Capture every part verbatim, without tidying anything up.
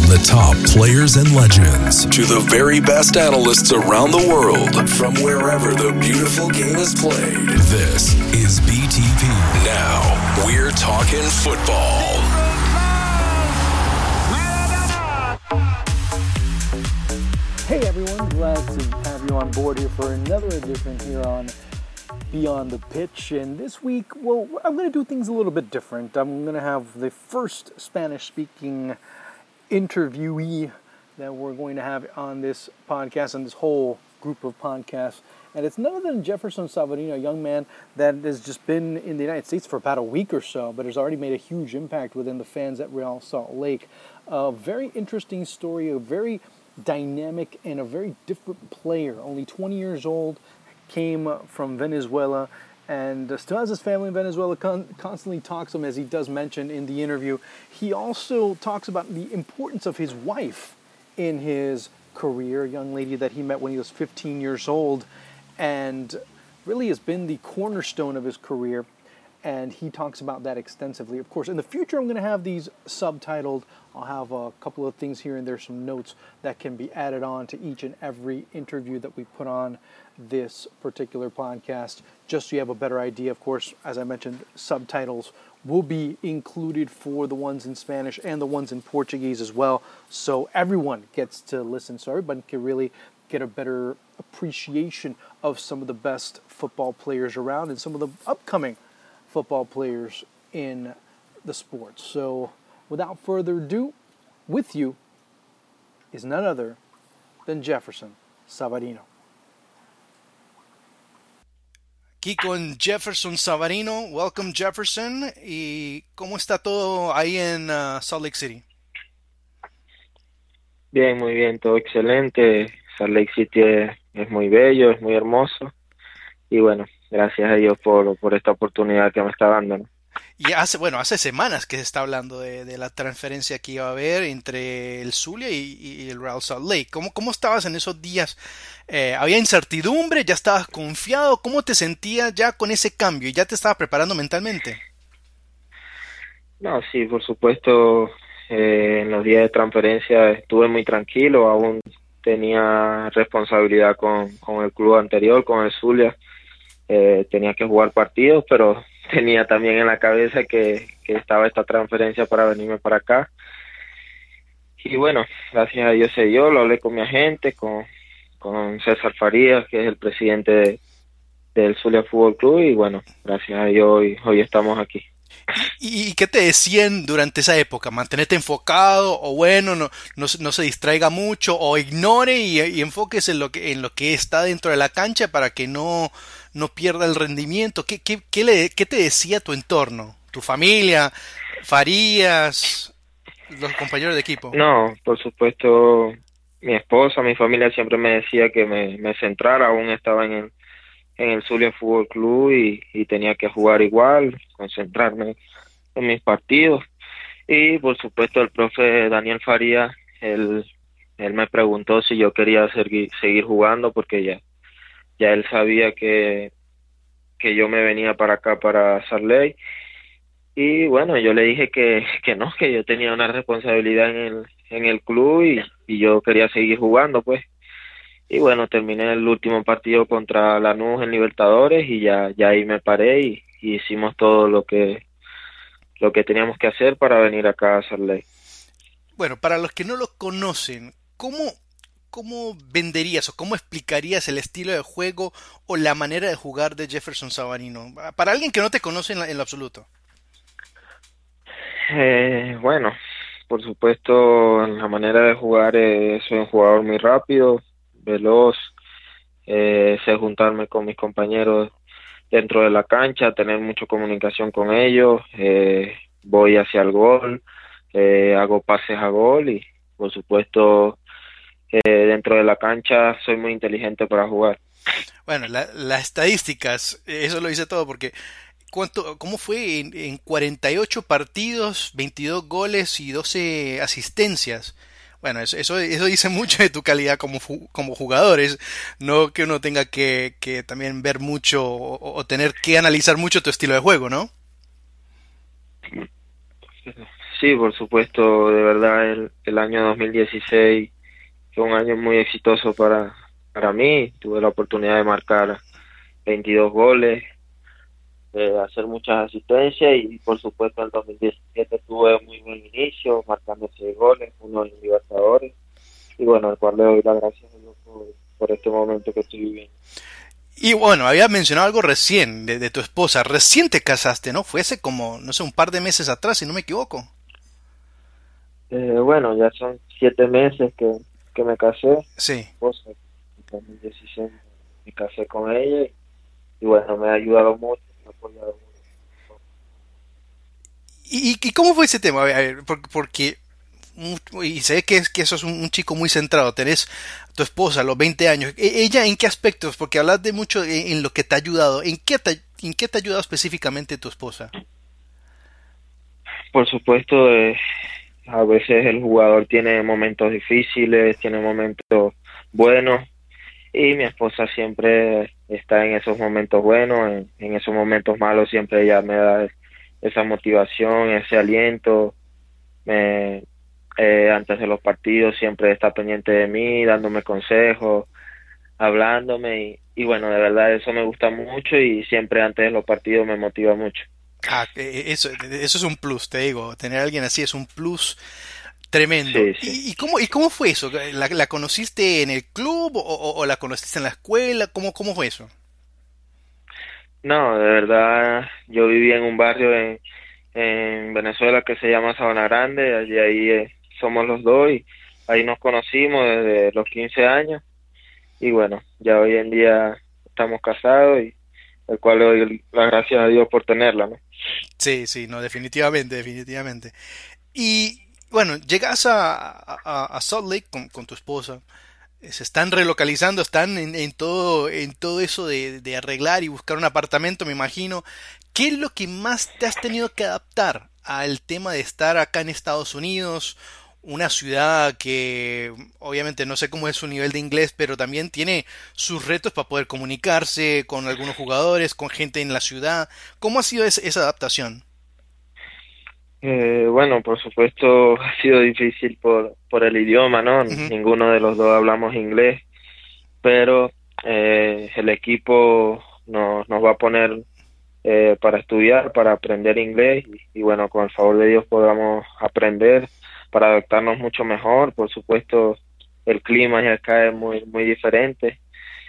the top players and legends to the very best analysts around the world from wherever the beautiful game is played. This is B T P. Now, we're talking football. Hey everyone, glad to have you on board here for another edition here on Beyond the Pitch. And this week, well, I'm going to do things a little bit different. I'm going to have the first Spanish-speaking interviewee that we're going to have on this podcast and this whole group of podcasts. And it's none other than Jefferson Savarino, a young man that has just been in the United States for about a week or so, but has already made a huge impact within the fans at Real Salt Lake. A very interesting story, a very dynamic and a very different player. Only twenty years old, came from Venezuela, and still has his family in Venezuela, con- constantly talks to him, as he does mention in the interview. He also talks about the importance of his wife in his career, a young lady that he met when he was fifteen years old, and really has been the cornerstone of his career. And he talks about that extensively. Of course, in the future, I'm going to have these subtitled. I'll have a couple of things here and there, some notes that can be added on to each and every interview that we put on this particular podcast, just so you have a better idea. Of course, as I mentioned, subtitles will be included for the ones in Spanish and the ones in Portuguese as well. So everyone gets to listen, so everybody can really get a better appreciation of some of the best football players around and some of the upcoming football players in the sport. So without further ado, with you is none other than Jefferson Savarino. Aquí con Jefferson Savarino. Welcome, Jefferson. ¿Y cómo está todo ahí en uh, Salt Lake City? Bien, muy bien, todo excelente. Salt Lake City es, es muy bello, es muy hermoso. Y bueno, gracias a Dios por, por esta oportunidad que me está dando, ¿no? Y hace, bueno, hace semanas que se está hablando de, de la transferencia que iba a haber entre el Zulia y, y el Real Salt Lake. ¿Cómo, cómo estabas en esos días? Eh, ¿Había incertidumbre? ¿Ya estabas confiado? ¿Cómo te sentías ya con ese cambio? ¿Ya te estabas preparando mentalmente? No, sí, por supuesto, eh, en los días de transferencia estuve muy tranquilo, aún tenía responsabilidad con, con el club anterior, con el Zulia. Eh, tenía que jugar partidos, pero tenía también en la cabeza que, que estaba esta transferencia para venirme para acá. Y bueno, gracias a Dios se dio, lo hablé con mi agente, con, con César Farías, que es el presidente de, del Zulia Fútbol Club, y bueno, gracias a Dios hoy, hoy estamos aquí. ¿Y, y qué te decían durante esa época? ¿Mantenerte enfocado o bueno, no, no, no se distraiga mucho o ignore y, y enfóquese en lo que en lo que está dentro de la cancha para que no, no pierda el rendimiento? ¿Qué, qué, qué, le, ¿Qué te decía tu entorno? ¿Tu familia? ¿Farías? ¿Los compañeros de equipo? No, por supuesto, mi esposa, mi familia siempre me decía que me, me centrara, aún estaba en el en el Zulia Fútbol Club y, y tenía que jugar igual, concentrarme en mis partidos. Y por supuesto el profe Daniel Farías, él, él me preguntó si yo quería seguir, seguir jugando porque ya, ya él sabía que, que yo me venía para acá, para Salt Lake. Y bueno, yo le dije que, que no, que yo tenía una responsabilidad en el, en el club y, y yo quería seguir jugando, pues. Y bueno, terminé el último partido contra Lanús en Libertadores y ya, ya ahí me paré y, y hicimos todo lo que lo que teníamos que hacer para venir acá a Salt Lake. Bueno, para los que no lo conocen, ¿cómo, cómo venderías o cómo explicarías el estilo de juego o la manera de jugar de Jefferson Savarino? Para alguien que no te conoce en, la, en lo absoluto. Eh, bueno, por supuesto, la manera de jugar, eh, soy un jugador muy rápido, veloz, eh, sé juntarme con mis compañeros dentro de la cancha, tener mucha comunicación con ellos, eh, voy hacia el gol, eh, hago pases a gol y por supuesto eh, dentro de la cancha soy muy inteligente para jugar. Bueno, la, las estadísticas, eso lo dice todo porque ¿cuánto, cómo fue en, en cuarenta y ocho partidos, veintidós goles y doce asistencias? Bueno, eso, eso, eso dice mucho de tu calidad como, como jugadores, no que uno tenga que, que también ver mucho o, o tener que analizar mucho tu estilo de juego, ¿no? Sí, Sí, por supuesto, de verdad el, el año dos mil dieciséis fue un año muy exitoso para, para mí. Tuve la oportunidad de marcar veintidós goles, de hacer muchas asistencias y por supuesto en dos mil diecisiete tuve muy buen inicio, marcando seis goles, uno en Libertadores. Y bueno, al cual le doy las gracias a Dios por, por este momento que estoy viviendo. Y bueno, había mencionado algo recién de, de tu esposa. Recién te casaste, ¿no? Fue hace como, no sé, un par de meses atrás, si no me equivoco. Eh, bueno, ya son siete meses que, que me casé. Sí. Esposa, en dos mil dieciséis me casé con ella y, y bueno, me ha ayudado mucho, me ha apoyado mucho. ¿Y, y cómo fue ese tema? A ver, a ver, porque, porque y sé que, es, que eso es un, un chico muy centrado. Tenés tu esposa a los veinte años. ¿E- ¿Ella en qué aspectos? Porque hablas de mucho en, en lo que te ha ayudado. ¿En qué te, en qué te ha ayudado específicamente tu esposa? Por supuesto, eh, a veces el jugador tiene momentos difíciles, tiene momentos buenos y mi esposa siempre está en esos momentos buenos, en, en esos momentos malos siempre ella me da esa motivación, ese aliento. Me, eh, antes de los partidos siempre está pendiente de mí, dándome consejos, hablándome y, y bueno, de verdad eso me gusta mucho y siempre antes de los partidos me motiva mucho. Ah, eso, eso es un plus, te digo. Tener a alguien así es un plus tremendo. Sí, sí. ¿Y, y cómo, y cómo fue eso? ¿La, la conociste en el club o, o, o la conociste en la escuela? ¿Cómo, cómo fue eso? No, de verdad, yo vivía en un barrio en, en Venezuela que se llama Sabana Grande, allí ahí eh, somos los dos y ahí nos conocimos desde los quince años y bueno, ya hoy en día estamos casados y el cual le doy las gracias a Dios por tenerla, ¿no? Sí, sí, no, definitivamente, definitivamente. Y bueno, llegas a, a, a Salt Lake con, con tu esposa. Se están relocalizando, están en, en todo, en todo eso de, de arreglar y buscar un apartamento, me imagino. ¿Qué es lo que más te has tenido que adaptar al tema de estar acá en Estados Unidos? Una ciudad que obviamente no sé cómo es su nivel de inglés, pero también tiene sus retos para poder comunicarse con algunos jugadores, con gente en la ciudad. ¿Cómo ha sido esa, esa adaptación? Eh, bueno, por supuesto ha sido difícil por, por el idioma, ¿no? Uh-huh. Ninguno de los dos hablamos inglés, pero eh, el equipo nos, nos va a poner eh, para estudiar, para aprender inglés y, y bueno, con el favor de Dios podamos aprender para adaptarnos mucho mejor. Por supuesto el clima ya acá es muy, muy diferente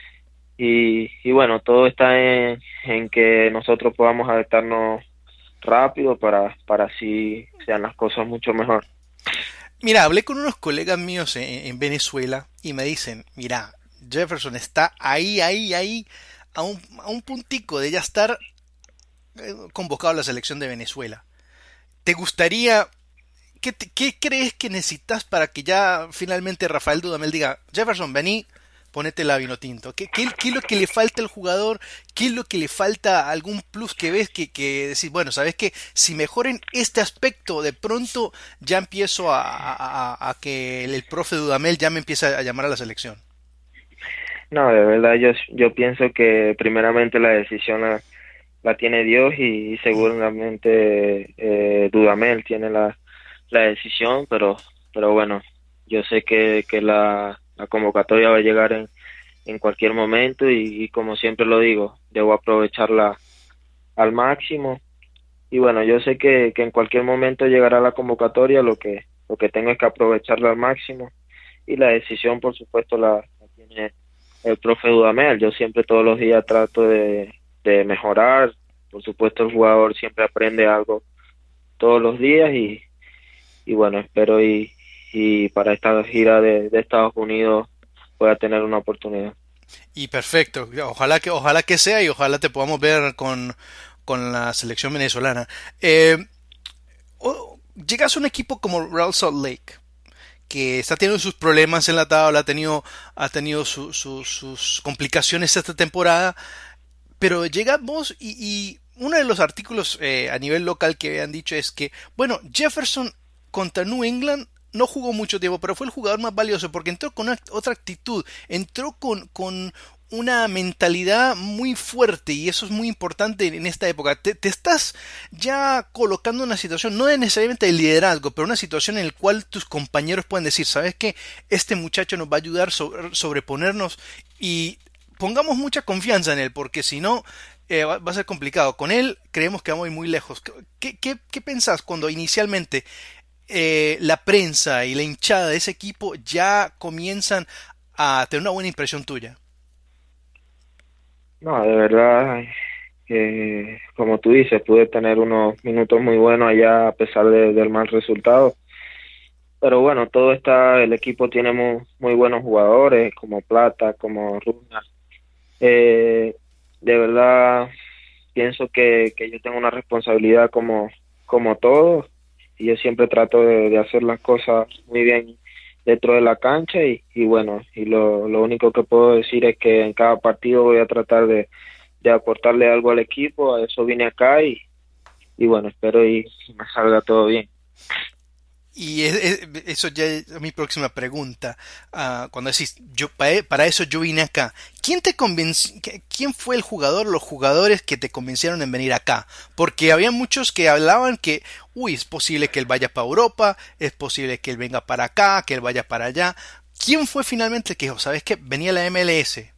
y, y bueno, todo está en, en que nosotros podamos adaptarnos rápido para, para así sean las cosas mucho mejor. Mira, hablé con unos colegas míos en, en Venezuela y me dicen, mira, Jefferson está ahí, ahí, ahí, a un, a un puntico de ya estar eh, convocado a la selección de Venezuela. ¿Te gustaría, qué, te- qué crees que necesitas para que ya finalmente Rafael Dudamel diga, Jefferson, vení, ponete la vino tinto? ¿Qué, qué, qué es lo que le falta al jugador? ¿Qué es lo que le falta? ¿Algún plus que ves que, que decís, bueno, sabes que si mejoren este aspecto, de pronto ya empiezo a, a, a- a que el, el profe Dudamel ya me empieza a llamar a la selección? No, de verdad yo, yo pienso que primeramente la decisión la, la tiene Dios y, y seguramente eh, Dudamel tiene la, la decisión, pero pero bueno, yo sé que, que la, la convocatoria va a llegar en, en cualquier momento y, y como siempre lo digo, debo aprovecharla al máximo y bueno, yo sé que, que en cualquier momento llegará la convocatoria, lo que lo que tengo es que aprovecharla al máximo y la decisión por supuesto la, la tiene el profe Dudamel. Yo siempre todos los días trato de, de mejorar, por supuesto el jugador siempre aprende algo todos los días y, y bueno, espero y, y para esta gira de, de Estados Unidos pueda tener una oportunidad. Y perfecto, ojalá que, ojalá que sea y ojalá te podamos ver con, con la selección venezolana. Eh, o- llegas a un equipo como Real Salt Lake, que está teniendo sus problemas en la tabla, ha tenido, ha tenido su- su- sus complicaciones esta temporada, pero llegamos y, y uno de los artículos eh, a nivel local que habían dicho es que, bueno, Jefferson contra New England no jugó mucho tiempo, pero fue el jugador más valioso porque entró con una- otra actitud, entró con, con una mentalidad muy fuerte y eso es muy importante en esta época. Te, te estás ya colocando en una situación, no es necesariamente de liderazgo, pero una situación en la cual tus compañeros pueden decir, ¿sabes qué? Este muchacho nos va a ayudar a sobre, sobreponernos y pongamos mucha confianza en él, porque si no, eh, va, va a ser complicado. Con él creemos que vamos a ir muy lejos. ¿Qué, qué, qué pensás cuando inicialmente eh, la prensa y la hinchada de ese equipo ya comienzan a tener una buena impresión tuya? No, de verdad, que como tú dices, pude tener unos minutos muy buenos allá a pesar de, del mal resultado. Pero bueno, todo está, el equipo tiene muy, muy buenos jugadores, como Plata, como Runa. Eh, de verdad, pienso que, que yo tengo una responsabilidad como, como todos, y yo siempre trato de, de hacer las cosas muy bien dentro de la cancha y, y bueno, y lo, lo único que puedo decir es que en cada partido voy a tratar de, de aportarle algo al equipo, a eso vine acá y, y bueno, espero y me salga todo bien. Y es, es, eso ya es mi próxima pregunta. Uh, cuando decís, yo para, para eso yo vine acá. ¿Quién te convenció? ¿Quién fue el jugador, los jugadores que te convencieron en venir acá? Porque había muchos que hablaban que, uy, es posible que él vaya para Europa, es posible que él venga para acá, que él vaya para allá. ¿Quién fue finalmente el que dijo, sabes qué, venía la M L S?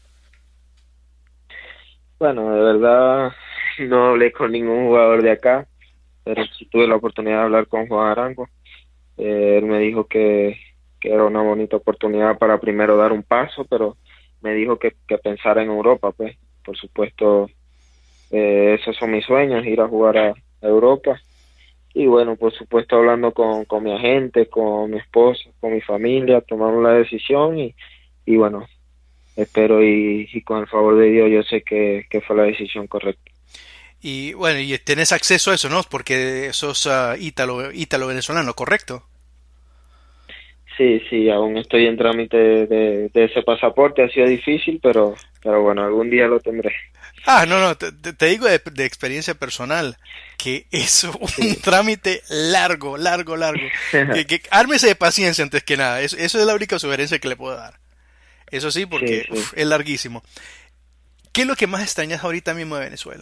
Bueno, de verdad no hablé con ningún jugador de acá, pero sí tuve la oportunidad de hablar con Juan Arango. Eh, él me dijo que, que era una bonita oportunidad para primero dar un paso, pero me dijo que, que pensara en Europa, pues. Por supuesto, eh, esos son mis sueños, ir a jugar a, a Europa. Y bueno, por supuesto, hablando con, con mi agente, con mi esposa, con mi familia, tomamos la decisión y, y bueno, espero y, y con el favor de Dios yo sé que, que fue la decisión correcta. Y bueno, y tenés acceso a eso, ¿no? Porque sos uh, ítalo, ítalo venezolano, ¿correcto? Sí, sí, aún estoy en trámite de, de, de ese pasaporte, ha sido difícil, pero, pero bueno, algún día lo tendré. Ah, no, no, te, te digo de, de experiencia personal, que es un sí. trámite largo, largo, largo. que, que ármese de paciencia antes que nada, eso, eso es la única sugerencia que le puedo dar. Eso sí, porque sí, sí. Uf, es larguísimo. ¿Qué es lo que más extrañas ahorita mismo de Venezuela?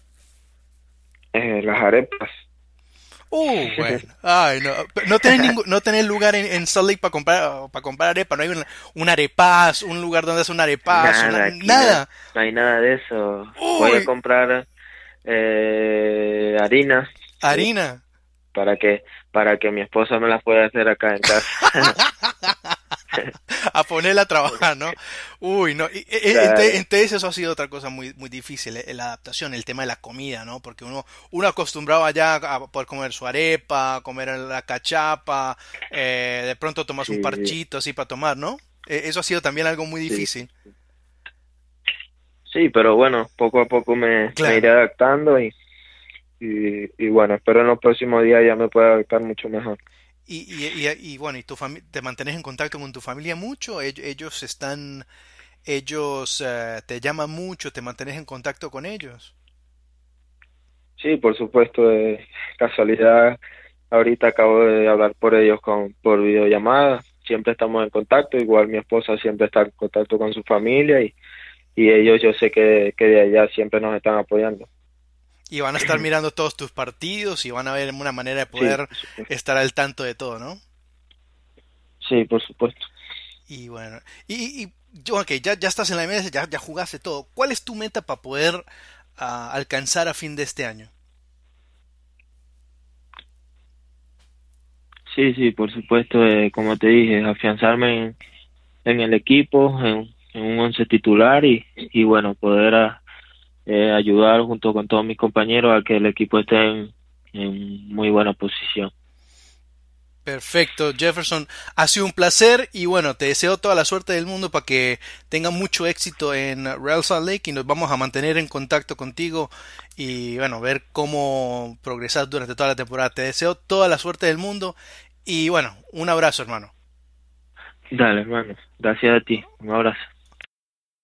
Eh, las arepas. Uh, bueno. Ay, no, no tenés ningún, no tenés lugar en, en Salt Lake para comprar, para comprar arepa, no hay un, un arepas, un lugar donde hacer un arepas, nada, una, nada. No, no hay nada de eso. Uy. Voy a comprar eh, harina. Harina. Sí, para que, para que mi esposa me las pueda hacer acá en casa. A ponerla a trabajar, ¿no? Uy, no. Y, claro. entonces, entonces eso ha sido otra cosa muy muy difícil, la adaptación, el tema de la comida, ¿no? Porque uno uno acostumbraba ya a poder comer su arepa, comer la cachapa, eh, de pronto tomas sí, un parchito así para tomar, ¿no? Eso ha sido también algo muy difícil. Sí, sí pero bueno, poco a poco me, claro. me iré adaptando y, y, y bueno, espero en los próximos días ya me pueda adaptar mucho mejor. Y, y, y, y bueno, ¿y tu fami- te mantienes en contacto con tu familia mucho? Ellos, ellos están, ellos uh, te llaman mucho, te mantienes en contacto con ellos. Sí, por supuesto, de casualidad, ahorita acabo de hablar por ellos con por videollamada, siempre estamos en contacto, igual mi esposa siempre está en contacto con su familia y, y ellos yo sé que, que de allá siempre nos están apoyando. Y van a estar mirando todos tus partidos y van a ver una manera de poder sí, estar al tanto de todo, ¿no? Sí, por supuesto. Y bueno, y, y yo, ok, ya, ya estás en la M L S, ya, ya jugaste todo. ¿Cuál es tu meta para poder uh, alcanzar a fin de este año? Sí, sí, por supuesto, eh, como te dije, afianzarme en, en el equipo, en, en un once titular y, y bueno, poder... A, Eh, ayudar junto con todos mis compañeros a que el equipo esté en, en muy buena posición. Perfecto, Jefferson, ha sido un placer y bueno, te deseo toda la suerte del mundo para que tengan mucho éxito en Real Salt Lake y nos vamos a mantener en contacto contigo y bueno, ver cómo progresas durante toda la temporada. Te deseo toda la suerte del mundo y bueno, un abrazo, hermano. Dale, hermano, gracias a ti, un abrazo.